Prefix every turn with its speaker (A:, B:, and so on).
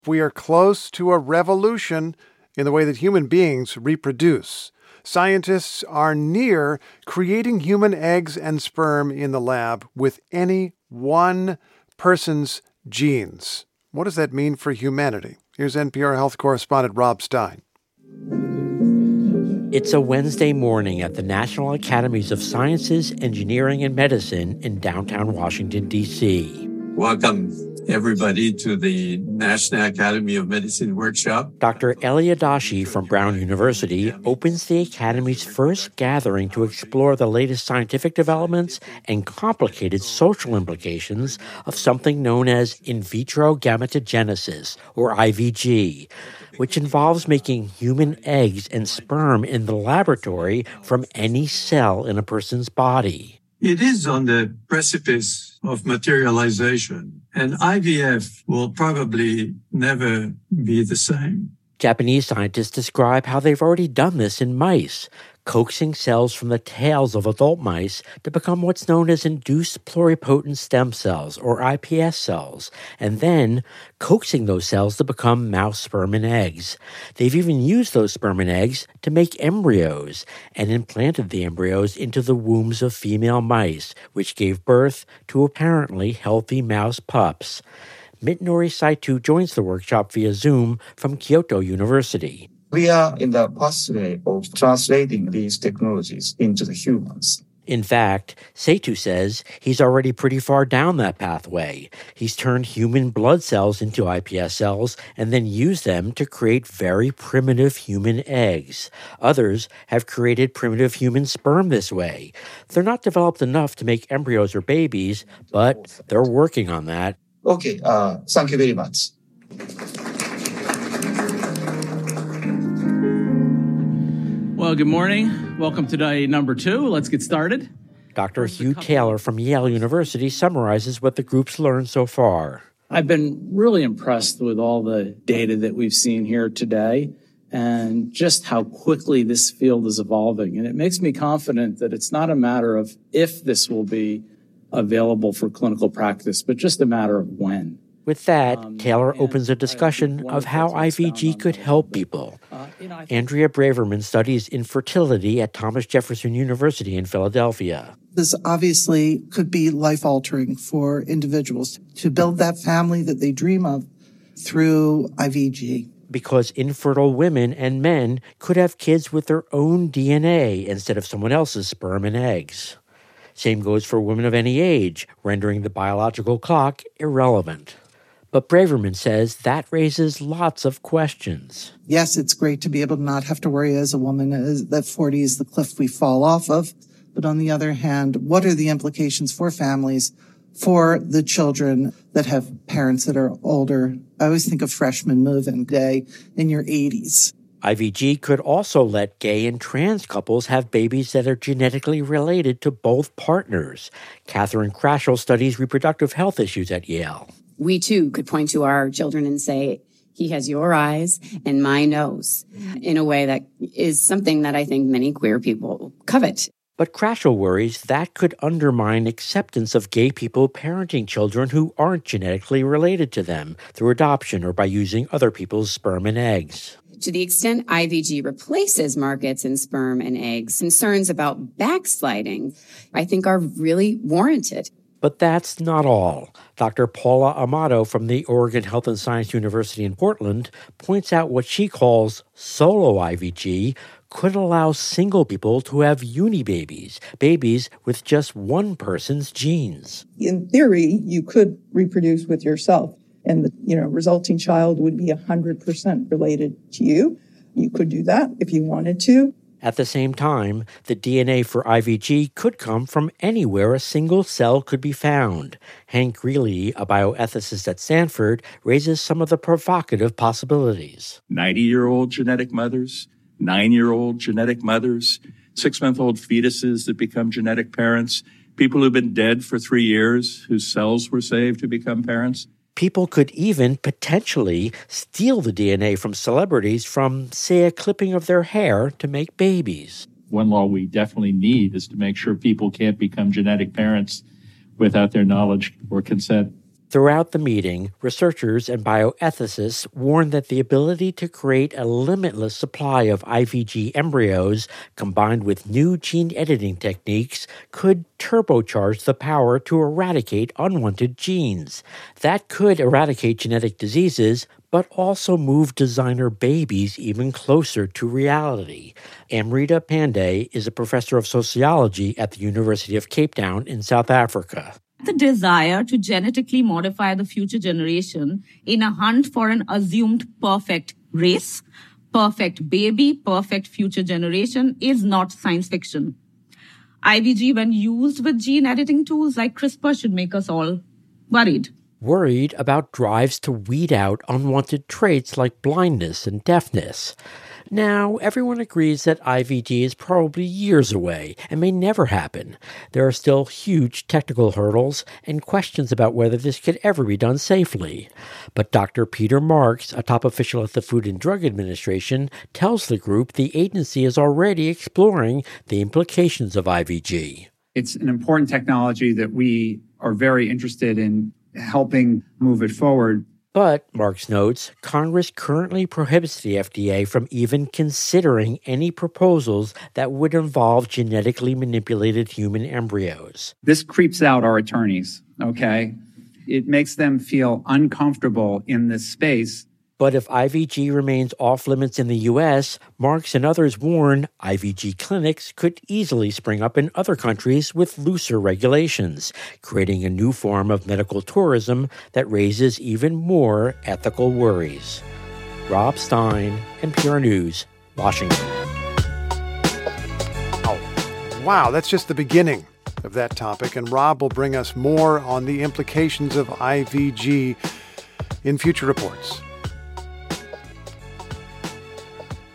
A: We are close to a revolution in the way that human beings reproduce. Scientists are near creating human eggs and sperm in the lab with any one person's genes. What does that mean for humanity? Here's NPR health correspondent Rob Stein.
B: It's a Wednesday morning at the National Academies of Sciences, Engineering, and Medicine in downtown Washington, D.C.
C: Welcome, everybody, to the National Academy of Medicine workshop.
B: Dr. Eli Adashi from Brown University opens the Academy's first gathering to explore the latest scientific developments and complicated social implications of something known as in vitro gametogenesis, or IVG, which involves making human eggs and sperm in the laboratory from any cell in a person's body.
C: It is on the precipice of materialization, and IVF will probably never be the same.
B: Japanese scientists describe how they've already done this in mice, coaxing cells from the tails of adult mice to become what's known as induced pluripotent stem cells, or iPS cells, and then coaxing those cells to become mouse sperm and eggs. They've even used those sperm and eggs to make embryos and implanted the embryos into the wombs of female mice, which gave birth to apparently healthy mouse pups. Mitnori Saito joins the workshop via Zoom from Kyoto University.
D: We are in the pathway of translating these technologies into the humans.
B: In fact, Saito says he's already pretty far down that pathway. He's turned human blood cells into iPS cells and then used them to create very primitive human eggs. Others have created primitive human sperm this way. They're not developed enough to make embryos or babies, but they're working on that.
D: Okay, thank you very much.
E: Well, good morning. Welcome to day number 2. Let's get started.
B: Dr. Hugh Taylor from Yale University summarizes what the group's learned so far.
E: I've been really impressed with all the data that we've seen here today and just how quickly this field is evolving. And it makes me confident that it's not a matter of if this will be available for clinical practice, but just a matter of when.
B: With that, Taylor opens a discussion of how IVG could help people. Andrea Braverman studies infertility at Thomas Jefferson University in Philadelphia.
F: This obviously could be life-altering for individuals to build that family that they dream of through IVG.
B: Because infertile women and men could have kids with their own DNA instead of someone else's sperm and eggs. Same goes for women of any age, rendering the biological clock irrelevant. But Braverman says that raises lots of questions.
F: Yes, it's great to be able to not have to worry as a woman that 40 is the cliff we fall off of. But on the other hand, what are the implications for families, for the children that have parents that are older? I always think of freshman move-in day in your 80s.
B: IVG could also let gay and trans couples have babies that are genetically related to both partners. Catherine Krashel studies reproductive health issues at Yale.
G: We, too, could point to our children and say, he has your eyes and my nose, in a way that is something that I think many queer people covet.
B: But Krashel worries that could undermine acceptance of gay people parenting children who aren't genetically related to them through adoption or by using other people's sperm and eggs.
G: To the extent IVG replaces markets in sperm and eggs, concerns about backsliding, I think, are really warranted.
B: But that's not all. Dr. Paula Amato from the Oregon Health and Science University in Portland points out what she calls solo IVG could allow single people to have unibabies, babies with just one person's genes.
H: In theory, you could reproduce with yourself, and the resulting child would be 100% related to you. You could do that if you wanted to.
B: At the same time, the DNA for IVG could come from anywhere a single cell could be found. Hank Greeley, a bioethicist at Stanford, raises some of the provocative possibilities.
I: 90-year-old genetic mothers, 9-year-old genetic mothers, 6-month-old fetuses that become genetic parents, people who've been dead for 3 years whose cells were saved to become parents.
B: People could even potentially steal the DNA from celebrities from, say, a clipping of their hair to make babies.
I: One law we definitely need is to make sure people can't become genetic parents without their knowledge or consent.
B: Throughout the meeting, researchers and bioethicists warned that the ability to create a limitless supply of IVG embryos combined with new gene editing techniques could turbocharge the power to eradicate unwanted genes. That could eradicate genetic diseases, but also move designer babies even closer to reality. Amrita Pandey is a professor of sociology at the University of Cape Town in South Africa.
J: The desire to genetically modify the future generation in a hunt for an assumed perfect race, perfect baby, perfect future generation is not science fiction. IVG, when used with gene editing tools like CRISPR, should make us all worried.
B: Worried about drives to weed out unwanted traits like blindness and deafness. Now, everyone agrees that IVG is probably years away and may never happen. There are still huge technical hurdles and questions about whether this could ever be done safely. But Dr. Peter Marks, a top official at the Food and Drug Administration, tells the group the agency is already exploring the implications of IVG.
K: It's an important technology that we are very interested in helping move it forward.
B: But, Marks notes, Congress currently prohibits the FDA from even considering any proposals that would involve genetically manipulated human embryos.
K: This creeps out our attorneys, okay? It makes them feel uncomfortable in this space.
B: But if IVG remains off limits in the U.S., Marks and others warn IVG clinics could easily spring up in other countries with looser regulations, creating a new form of medical tourism that raises even more ethical worries. Rob Stein, NPR News, Washington.
A: Oh, wow, that's just the beginning of that topic, and Rob will bring us more on the implications of IVG in future reports.